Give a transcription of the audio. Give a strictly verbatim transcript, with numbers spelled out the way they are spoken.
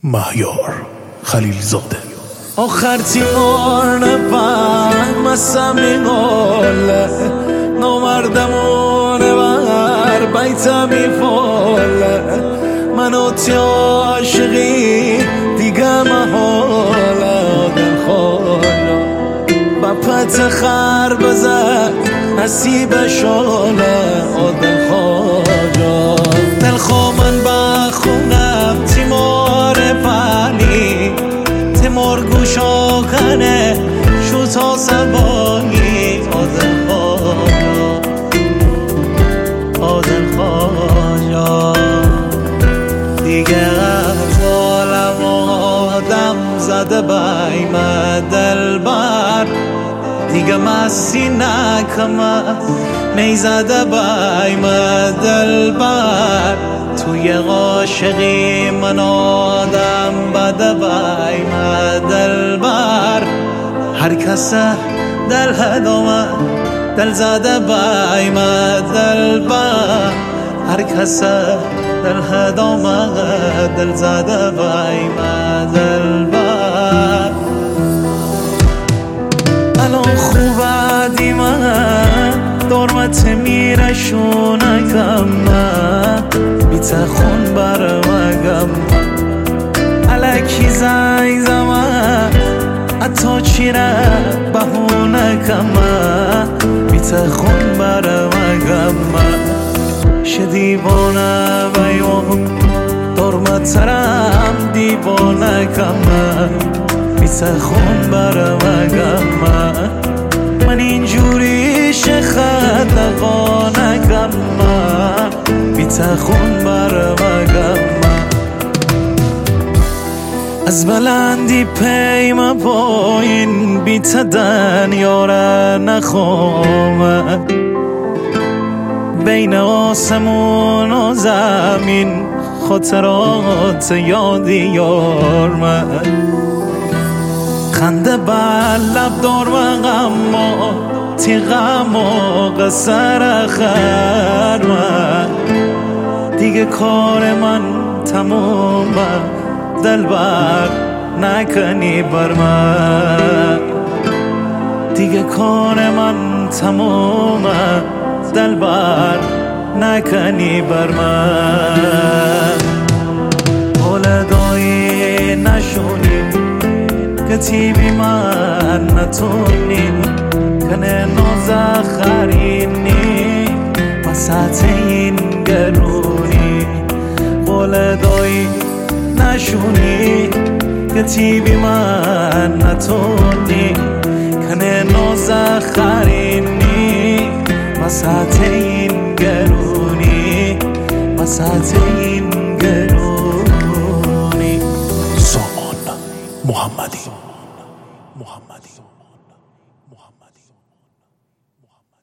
مهیار خلیلزاده. آخر تیمار نفهم از همین حاله نامردمونه بر بیتم میفاله منو تی عاشقی دیگه محاله آدم خالا بپت خر بزد نصیب شاله آدم خاجا دل خوامن بخونم تیمار پنی تیمار گوشا کنه شو تا سبایی آدم خاجا آدم خاجا دیگه از عالم آدم زده بایم دل بر دیگه مستی نکمه میزده بایم دل بر توی عاشقی من آدم بده بایم دل بر هر کس دل هدامه دل زده بایم دل بر هر کس دل هدامه دل زده بایم دل بر الان خوبه دیمه دارمت میره شونکم بیت خون برمگم الکی زنگ زمه اتا چیره بهونه کمه بیت خون برمگم ش دیوانه بیوان دارمت ترم دیوانه کمه بیت خون برمگم من اینجوری شخدقا نگم بیت خون برمگم از بلندی پیم پایین بیت دنیاره نخوامه بین آسمون و زمین خاطرات یادی یار من خنده بر لب دار و غما تی غم و قصر خر من دیگه کار من تمومه دل بر نکنی بر من دیگه کار من تمومه دل بر نکنی بر من ولدایی نشونی کتیبی من نتونی کنه نازخرینی وسط این گرونی ولدایی نشونی کتیبی من نتونی کنه نازخرینی وسط این گرونی وسط این گرونی سامان محمدی.